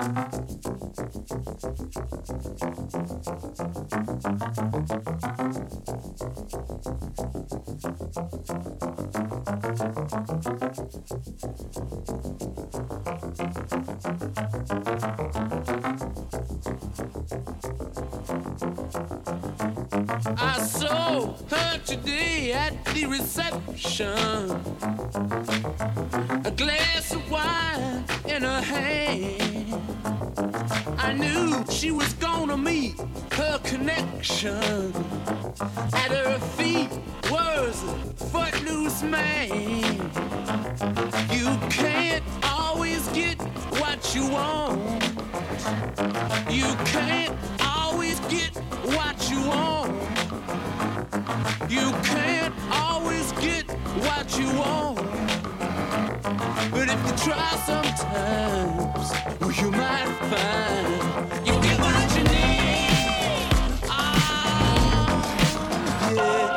I saw her today at the reception, a glass of wine in her hand. I knew she was gonna meet her connection. At her feet was a footloose man. You can't always get what you want. You can't always get what you want. You can't always get what you want. But if you try sometimes, well, you might find you get what you need. Yeah.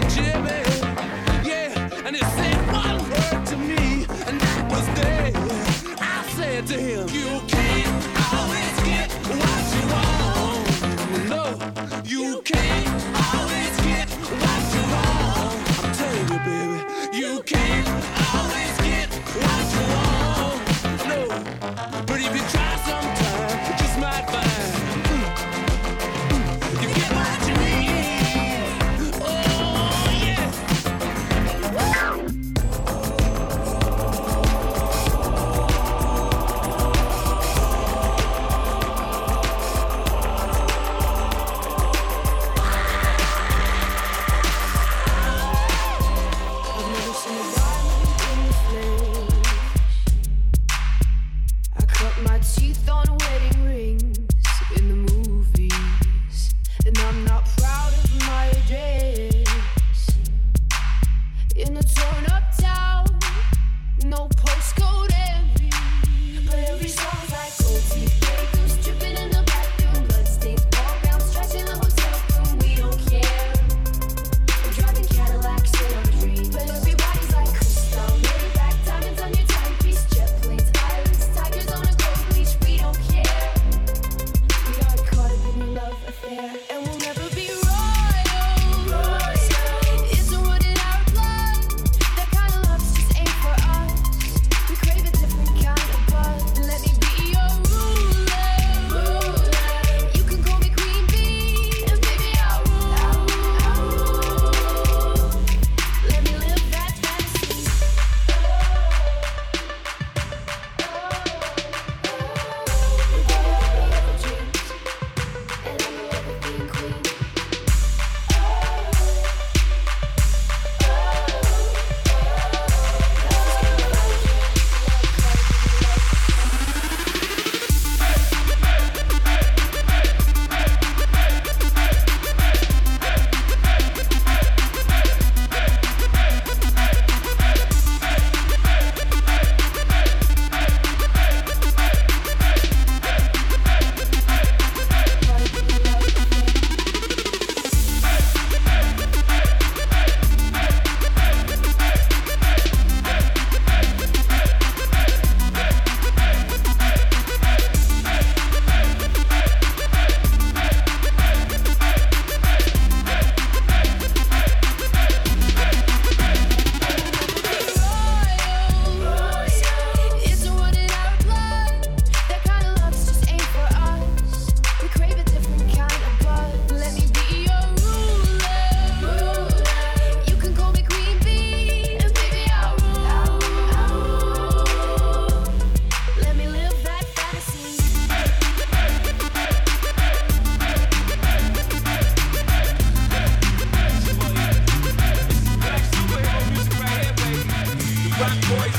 And he said one word to me, and that was there.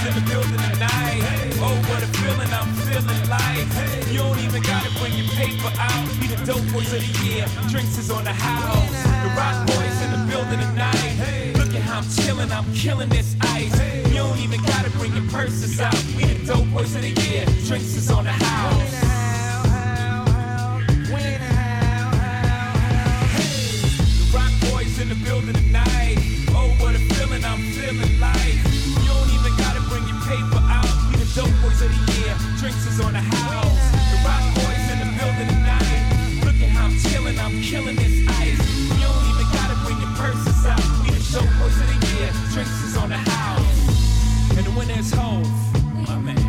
in the building tonight. Oh, what a feeling, I'm feeling like. You don't even gotta bring your paper out. Be the dope boys of the year. Drinks is on the house. The rock boys in the building tonight. Look at how I'm chilling, I'm killing this ice. You don't even gotta bring your purses out. We the dope boys of the year. Drinks is on the house. The rock boys in the building tonight. Oh, what a feeling, I'm feeling like. You don't even gotta bring your paper out. We the dope boys of the year. Drinks is on the house. The rock boys in the building tonight. Look at how I'm chilling, I'm killing this ice. You don't even gotta bring your purses out. We the dope boys of the year. Drinks is on the house. And the winner is Hov, my man.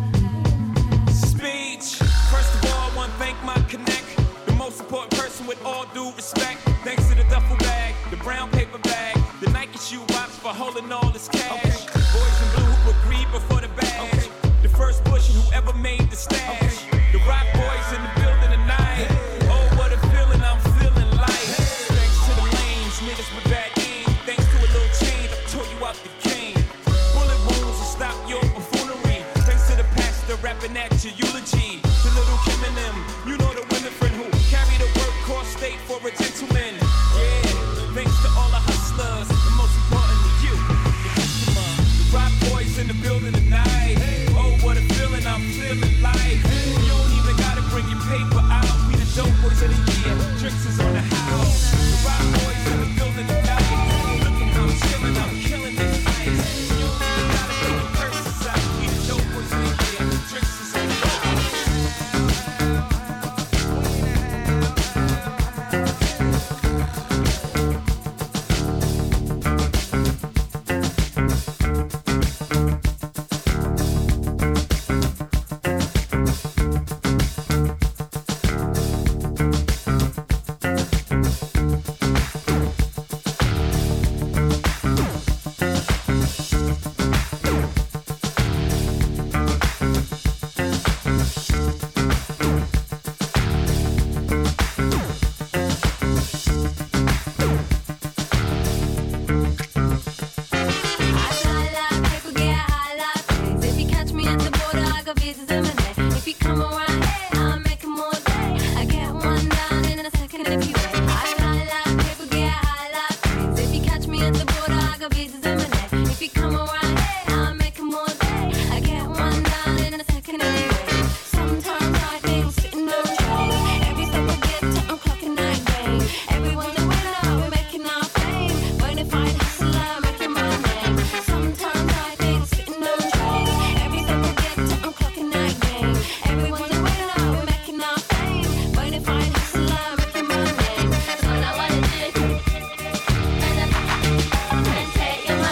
Speech. First of all, I want to thank my connect. The most important person with all due respect. Thanks to the duffel bag, the brown paper bag, the Nike shoe box for holding all this cash. Boys in blue who agreed before the badge. The first bush and whoever made the stash. The rock boys in the building tonight. Oh, what a feeling, I'm feeling like. Thanks to the lanes, niggas with bad aim. Thanks to a little change, I tore you out the game. Bullet wounds will stop your buffoonery. Thanks to the pastor rapping at your eulogy. The little Kim and them, you know the women friend who carry the workhorse state for a gentleman. Yeah, thanks to all the hustlers, and most important to you, the customer. The rock boys in the building tonight. Oh, what a feeling, I'm feeling like. You don't even gotta bring your paper out. We the dope boys of the year. Drinks is on the house. The rock boys in the building tonight. Look at how I'm chilling, I'm killing this ice. You don't even gotta bring your purses out. We the dope boys of the year. Drinks is on the house. Take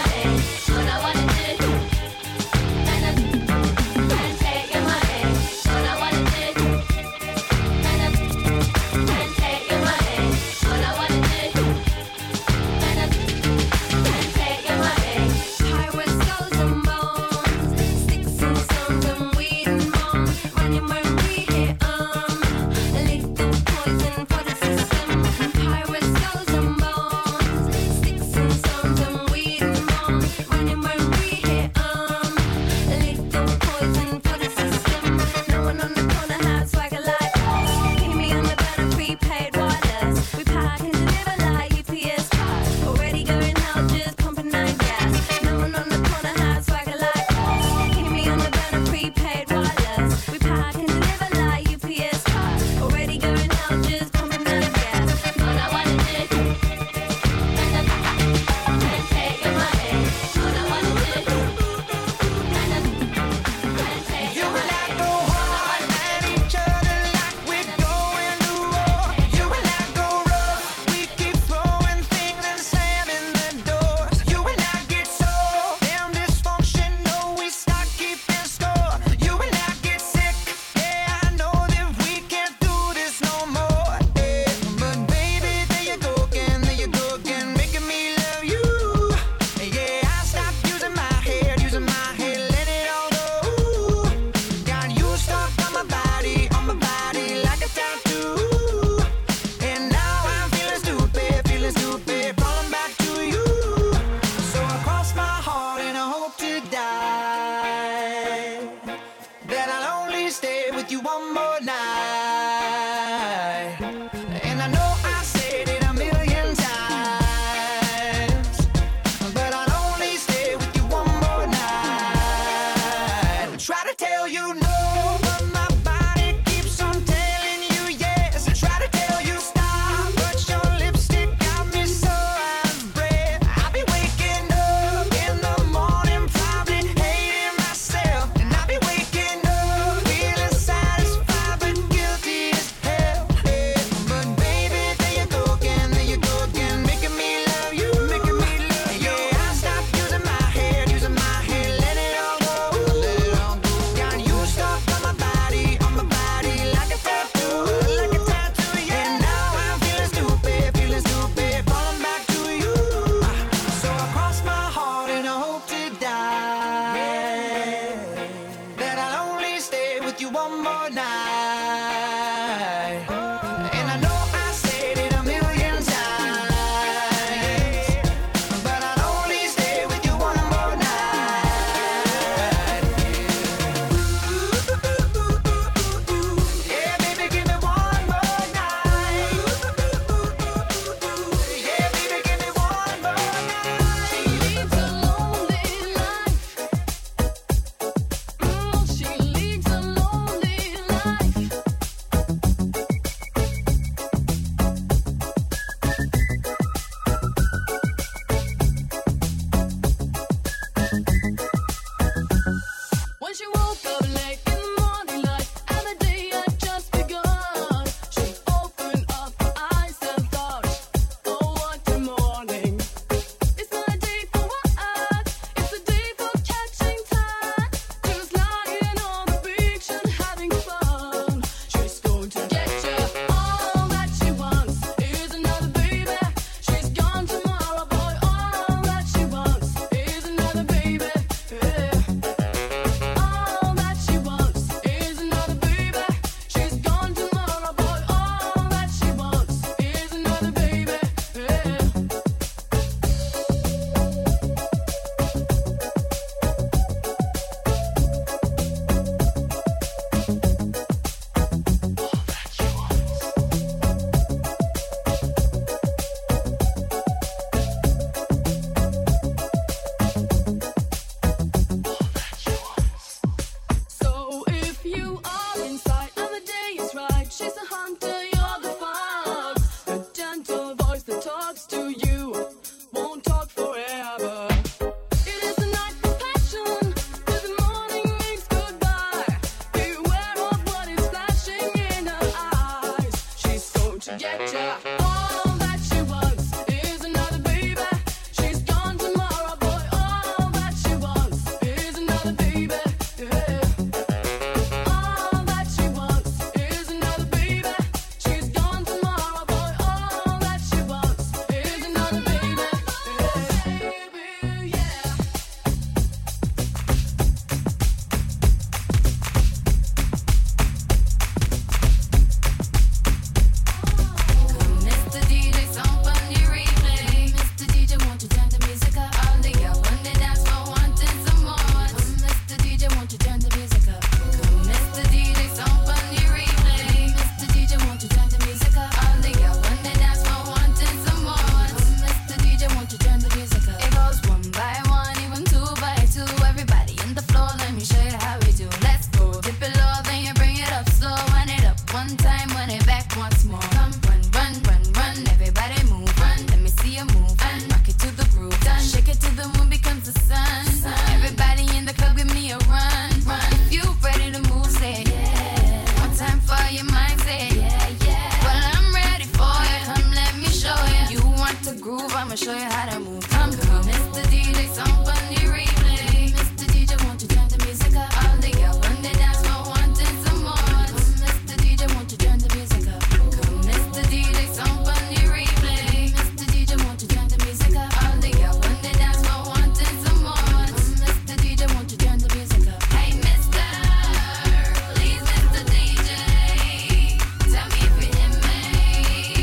the music up? All the girls on the dance floor wanting some more. Come, Mr. DJ, won't you turn the music up? Come, Mr. DJ, sound on the replay. Mr. DJ, won't you turn the music up? All the girls on the dance floor wanting some more. Come, Mr. DJ, won't you turn the music up? It goes one by one, even two by two. Everybody in the floor, let me show you how we do. Let's go, dip it low, then you bring it up slow. Run it up one time, run it back once more. Come, run, run, run, run, everybody move. Run, let me see you move. And rock it to the groove. Done, shake it till the moon becomes the sun. Everybody in the club, give me a run. If you ready to move, say yeah. One time for your mind, say yeah. Well, I'm ready for you. Come, let me show you. You want to groove, I'ma show you how to move. Come, Mr. DJ, some funny replay. Mr. DJ, won't you turn the music up? All the girls on the dance floor wanting some more. Come, Mr. DJ, won't you turn the music up? Come, Mr. DJ, some funny replay. Mr. DJ, won't you turn the music up? All the girls on the dance floor wanting some more. Come, Mr. DJ, won't you turn the music up? Hey, Mr. Please, Mr. DJ, tell me if you hear me.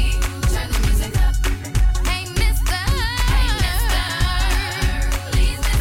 Turn the music up. Hey, Mr. Please, Mr.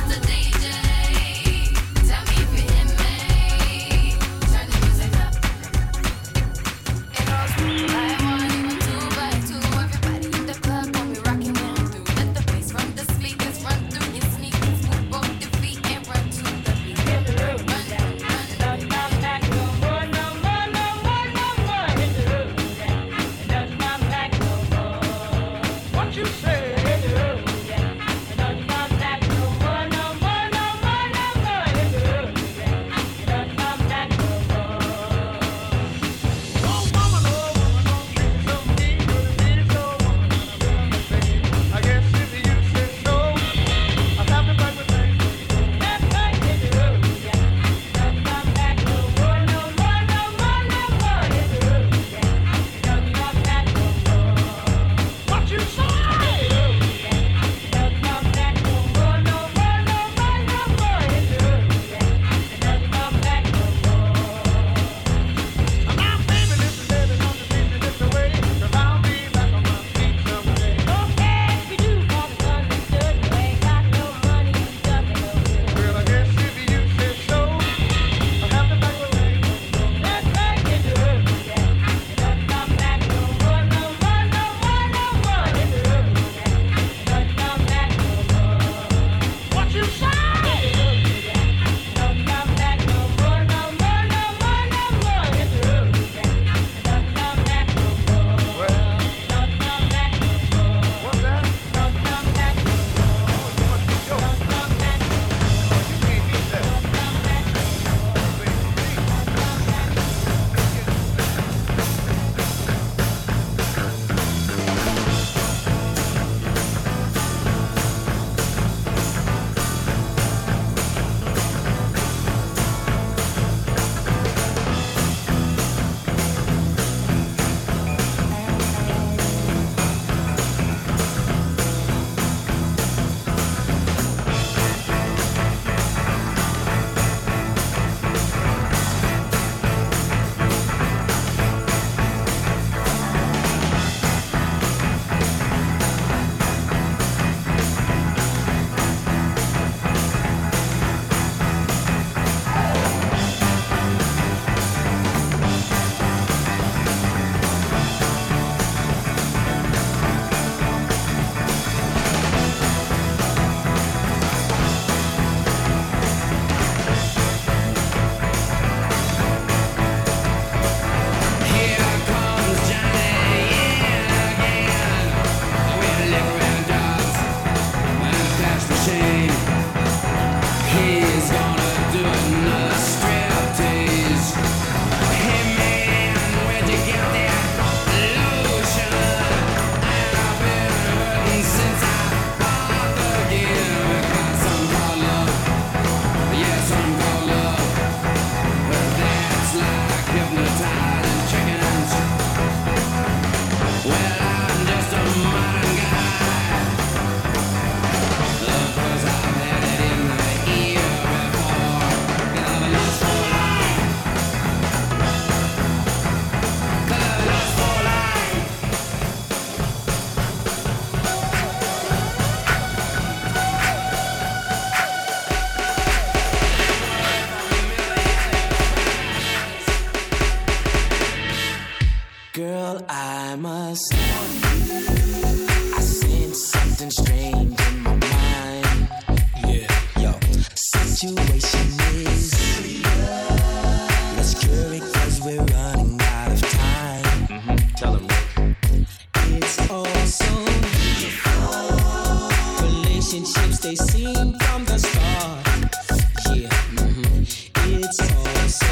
relationships, they seem from the start. Yeah, it's all so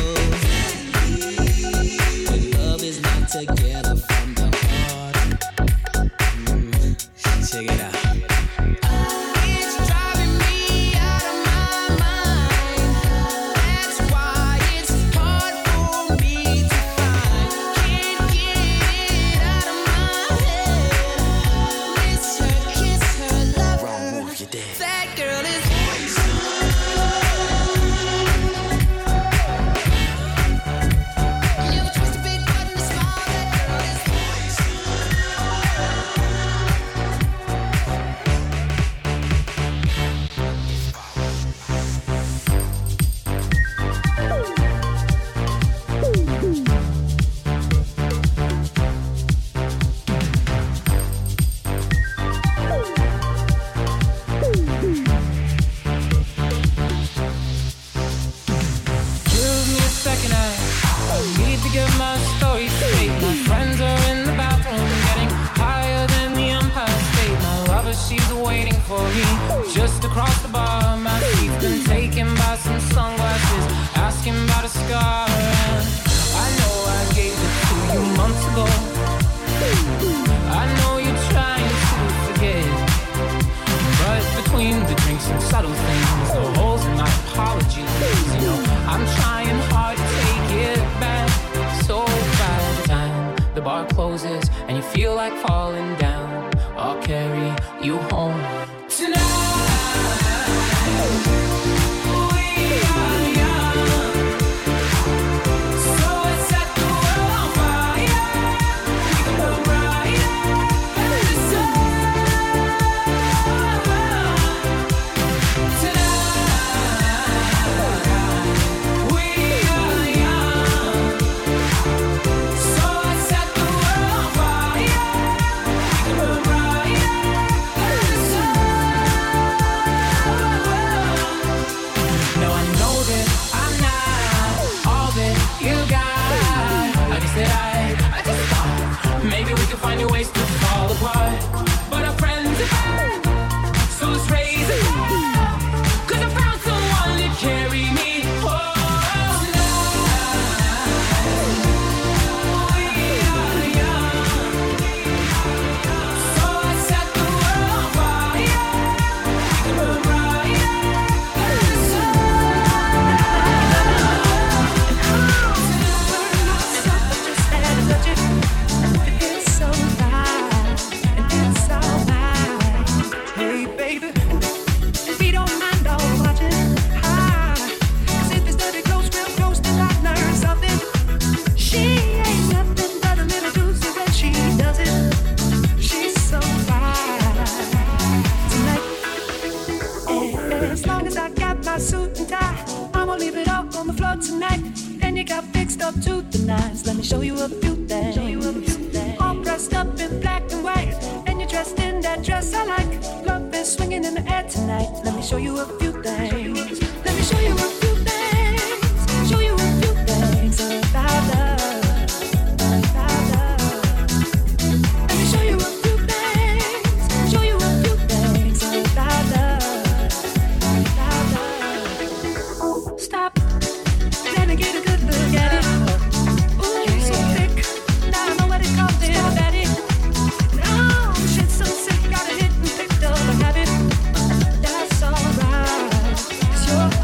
heavy when love is not together from the heart. Check it out. Your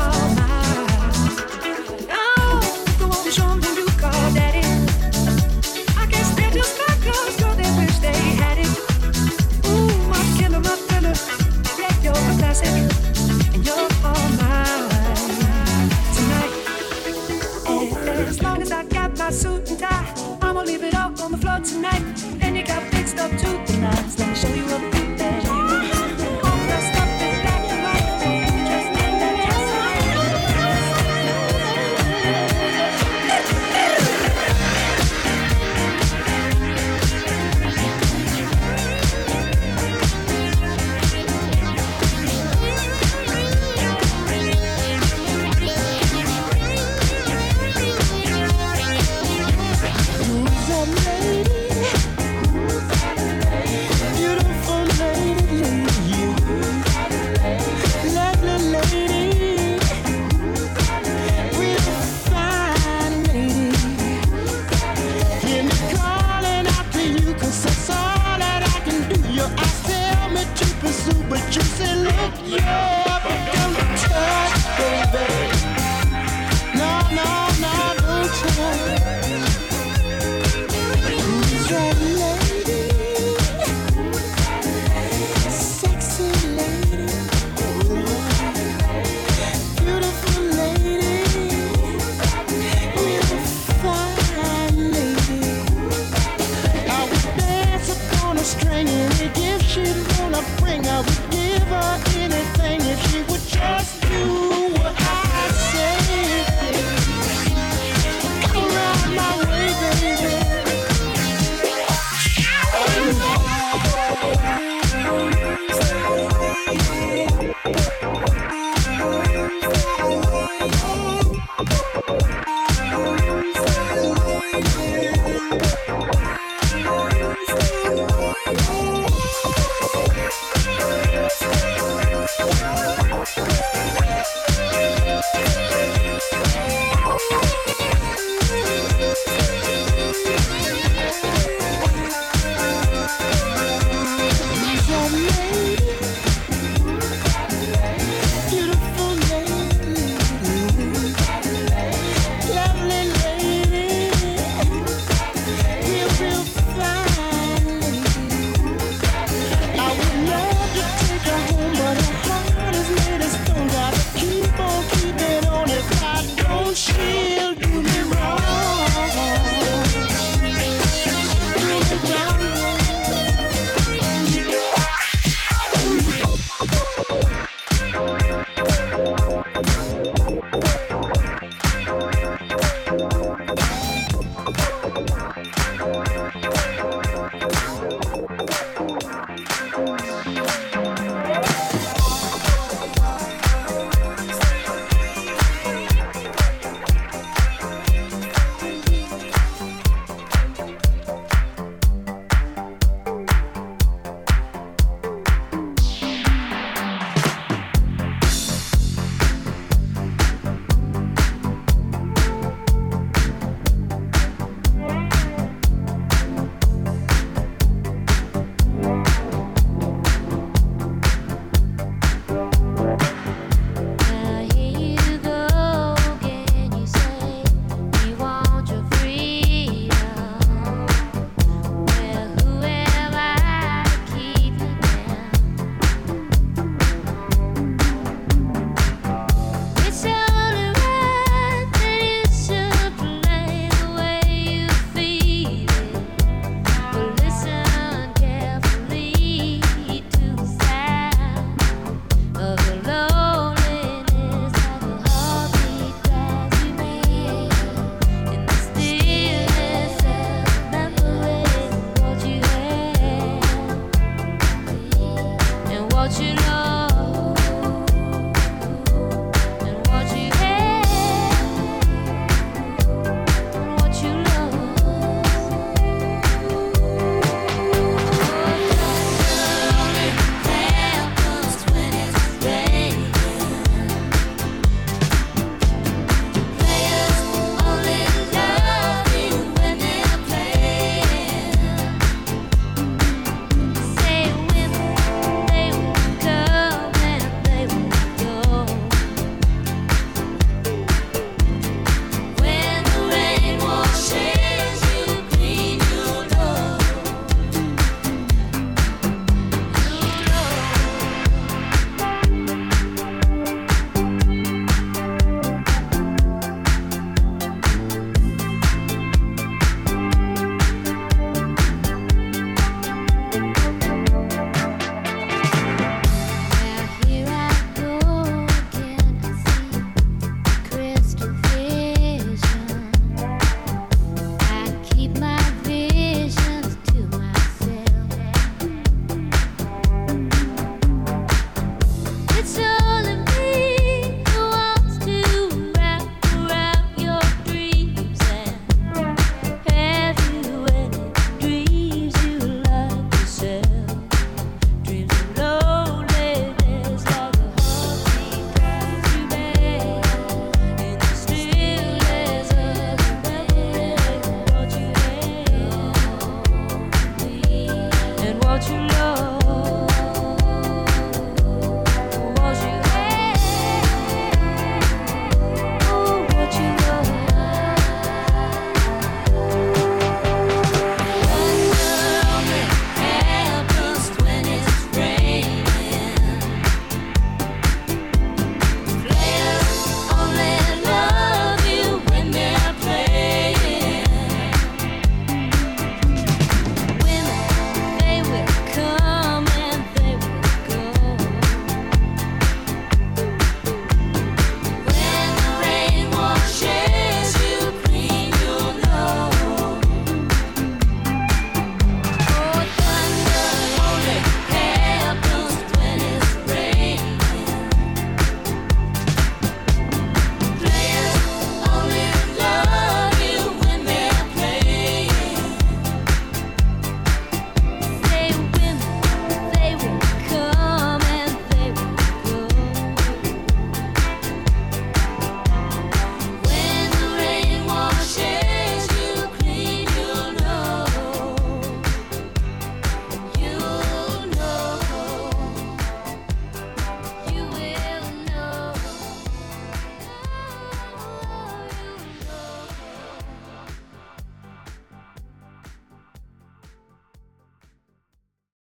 Yeah!